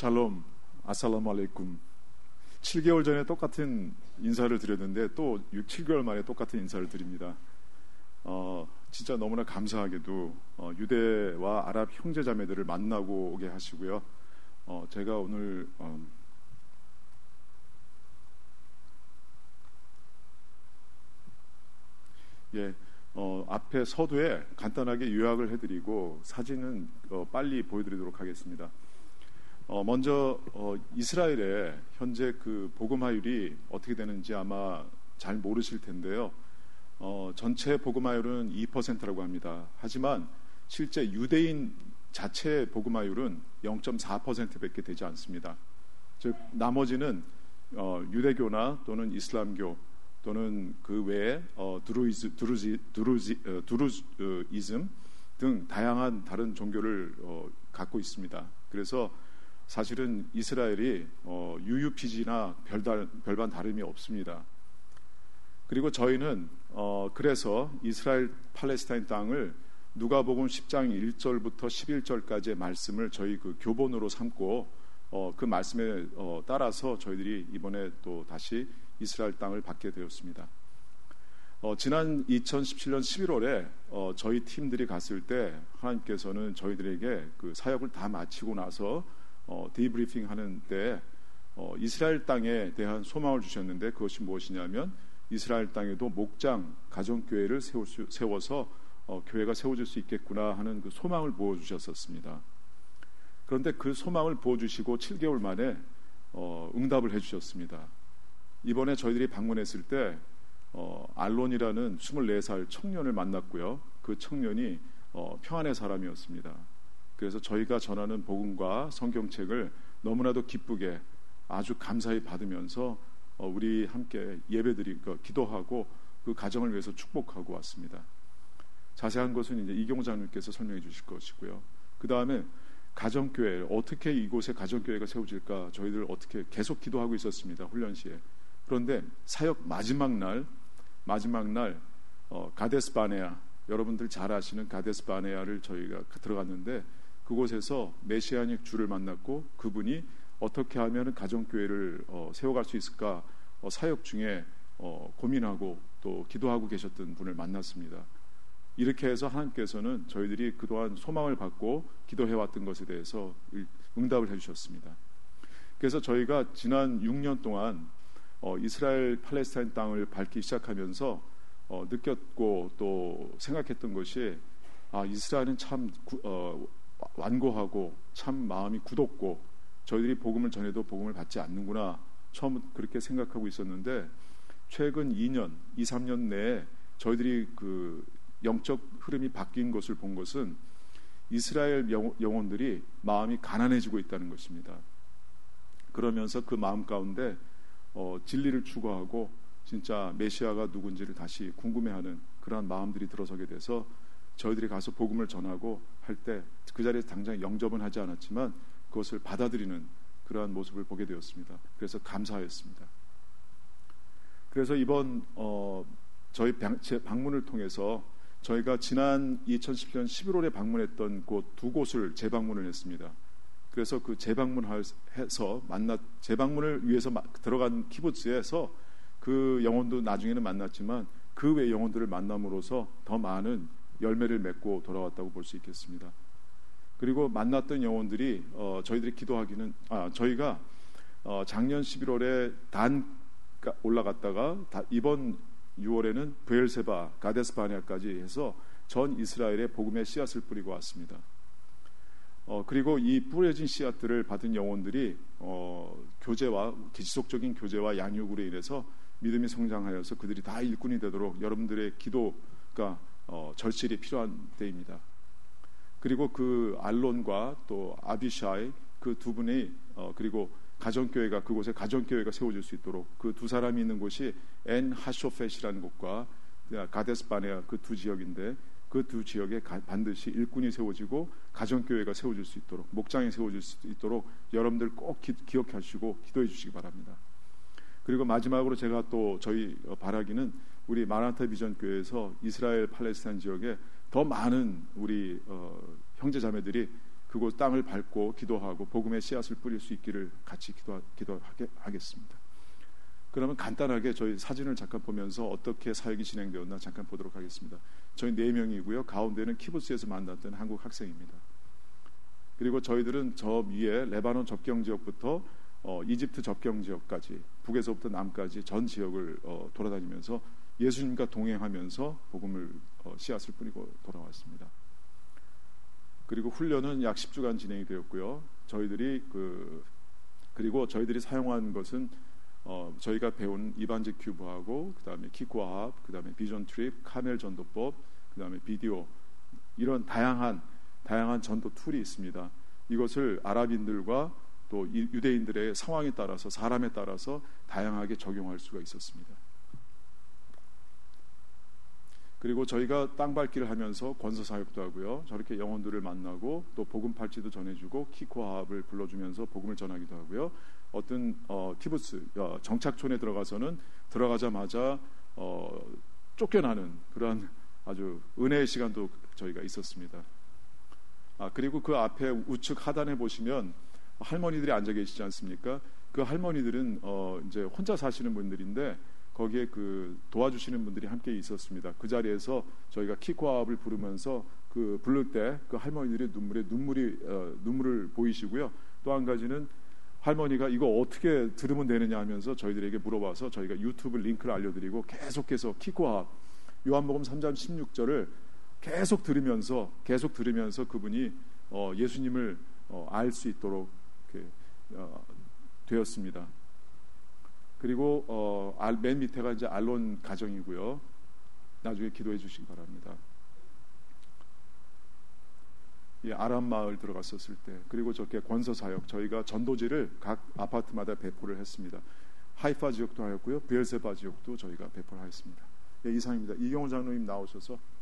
샬롬, 아살라무 알레이쿰. 7개월 전에 똑같은 인사를 드렸는데 또 7개월 만에 똑같은 인사를 드립니다. 진짜 너무나 감사하게도 유대와 아랍 형제자매들을 만나고 오게 하시고요. 제가 오늘 앞에 서두에 간단하게 요약을 해드리고 사진은 빨리 보여드리도록 하겠습니다. 먼저 이스라엘의 현재 그 복음화율이 어떻게 되는지 아마 잘 모르실 텐데요. 전체 복음화율은 2%라고 합니다. 하지만 실제 유대인 자체의 복음화율은 0.4%밖에 되지 않습니다. 즉 나머지는 유대교나 또는 이슬람교 또는 그 외에 드루즈이즘 등 다양한 다른 종교를 갖고 있습니다. 그래서 사실은 이스라엘이 UUPG나 별반 다름이 없습니다. 그리고 저희는 그래서 이스라엘 팔레스타인 땅을 누가복음 10장 1절부터 11절까지의 말씀을 저희 그 교본으로 삼고 그 말씀에 따라서 저희들이 이번에 또 다시 이스라엘 땅을 받게 되었습니다. 지난 2017년 11월에 저희 팀들이 갔을 때 하나님께서는 저희들에게 그 사역을 다 마치고 나서 디브리핑 하는 때 이스라엘 땅에 대한 소망을 주셨는데 그것이 무엇이냐면 이스라엘 땅에도 목장 가정교회를 세워서 교회가 세워질 수 있겠구나 하는 그 소망을 부어주셨었습니다. 그런데 그 소망을 부어주시고 7개월 만에 응답을 해주셨습니다. 이번에 저희들이 방문했을 때 알론이라는 24살 청년을 만났고요. 그 청년이 평안의 사람이었습니다. 그래서 저희가 전하는 복음과 성경책을 너무나도 기쁘게 아주 감사히 받으면서 우리 함께 예배드리고 기도하고 그 가정을 위해서 축복하고 왔습니다. 자세한 것은 이제 이경 장님께서 설명해 주실 것이고요. 그 다음에 가정교회 어떻게 이곳에 가정교회가 세워질까 저희들 어떻게 계속 기도하고 있었습니다. 훈련 시에. 그런데 사역 마지막 날 가데스 바네아 여러분들 잘 아시는 가데스 바네아를 저희가 들어갔는데 그곳에서 메시아닉 주를 만났고 그분이 어떻게 하면 가정교회를 세워갈 수 있을까 사역 중에 고민하고 또 기도하고 계셨던 분을 만났습니다. 이렇게 해서 하나님께서는 저희들이 그동안 소망을 받고 기도해왔던 것에 대해서 응답을 해주셨습니다. 그래서 저희가 지난 6년 동안 이스라엘 팔레스타인 땅을 밟기 시작하면서 느꼈고 또 생각했던 것이 이스라엘은 참 완고하고 참 마음이 굳었고 저희들이 복음을 전해도 복음을 받지 않는구나 처음 그렇게 생각하고 있었는데 최근 2, 3년 내에 저희들이 그 영적 흐름이 바뀐 것을 본 것은 이스라엘 영혼들이 마음이 가난해지고 있다는 것입니다. 그러면서 그 마음 가운데 진리를 추구하고 진짜 메시아가 누군지를 다시 궁금해하는 그러한 마음들이 들어서게 돼서 저희들이 가서 복음을 전하고 할 때 그 자리에서 당장 영접은 하지 않았지만 그것을 받아들이는 그러한 모습을 보게 되었습니다. 그래서 감사했습니다. 그래서 이번 저희 제 방문을 통해서 저희가 지난 2010년 11월에 방문했던 곳 두 곳을 재방문을 했습니다. 그래서 그 재방문을 위해서 들어간 키부츠에서 그 영혼도 나중에는 만났지만 그 외 영혼들을 만남으로써 더 많은 열매를 맺고 돌아왔다고 볼 수 있겠습니다. 그리고 만났던 영혼들이 저희들이 기도하기는 저희가 작년 11월에 단 올라갔다가 이번 6월에는 브엘세바, 가데스 바네아까지 해서 전 이스라엘에 복음의 씨앗을 뿌리고 왔습니다. 그리고 이 뿌려진 씨앗들을 받은 영혼들이 교제와 지속적인 교제와 양육으로 인해서 믿음이 성장하여서 그들이 다 일꾼이 되도록 여러분들의 기도가 절실히 필요한 때입니다. 그리고 그 알론과 또 아비샤이 그 두 분이 그리고 가정교회가 그곳에 가정교회가 세워질 수 있도록 그 두 사람이 있는 곳이 엔 하쇼펫이라는 곳과 가데스 바네아 그 두 지역인데 그 두 지역에 반드시 일꾼이 세워지고 가정교회가 세워질 수 있도록 목장이 세워질 수 있도록 여러분들 꼭 기억하시고 기도해 주시기 바랍니다. 그리고 마지막으로 제가 또 저희 바라기는 우리 마라나타 비전 교회에서 이스라엘 팔레스타인 지역에 더 많은 우리 형제자매들이 그곳 땅을 밟고 기도하고 복음의 씨앗을 뿌릴 수 있기를 같이 기도하겠습니다. 그러면 간단하게 저희 사진을 잠깐 보면서 어떻게 사역이 진행되었나 잠깐 보도록 하겠습니다. 저희 4명이고요. 가운데는 키부츠에서 만났던 한국 학생입니다. 그리고 저희들은 저 위에 레바논 접경 지역부터 이집트 접경 지역까지 북에서부터 남까지 전 지역을 돌아다니면서 예수님과 동행하면서 복음을 씨앗을 뿌리고 돌아왔습니다. 그리고 훈련은 약 10주간 진행이 되었고요. 그리고 저희들이 사용한 것은 저희가 배운 이반직 큐브하고 그다음에 키코합, 그다음에 비전 트립, 카멜 전도법, 그다음에 비디오 이런 다양한 전도 툴이 있습니다. 이것을 아랍인들과 또 유대인들의 상황에 따라서 사람에 따라서 다양하게 적용할 수가 있었습니다. 그리고 저희가 땅밟기를 하면서 권서 사역도 하고요. 저렇게 영혼들을 만나고 또 복음 팔찌도 전해주고 키코합을 불러주면서 복음을 전하기도 하고요. 어떤 키부츠 정착촌에 들어가서는 들어가자마자 쫓겨나는 그러한 아주 은혜의 시간도 저희가 있었습니다. 그리고 그 앞에 우측 하단에 보시면 할머니들이 앉아 계시지 않습니까? 그 할머니들은 이제 혼자 사시는 분들인데 거기에 그 도와주시는 분들이 함께 있었습니다. 그 자리에서 저희가 키코합을 부르면서 그 부를 때 그 할머니들의 눈물을 보이시고요. 또 한 가지는 할머니가 이거 어떻게 들으면 되느냐 하면서 저희들에게 물어봐서 저희가 유튜브 링크를 알려드리고 계속해서 키코합 요한복음 3장 16절을 계속 들으면서 그분이 예수님을 알 수 있도록 이렇게 되었습니다. 그리고 맨 밑에가 이제 알론 가정이고요. 나중에 기도해 주시기 바랍니다. 아람 마을 들어갔었을 때, 그리고 저렇게 권서 사역 저희가 전도지를 각 아파트마다 배포를 했습니다. 하이파 지역도 하였고요, 브엘세바 지역도 저희가 배포를 하였습니다. 이상입니다. 이경호 장로님 나오셔서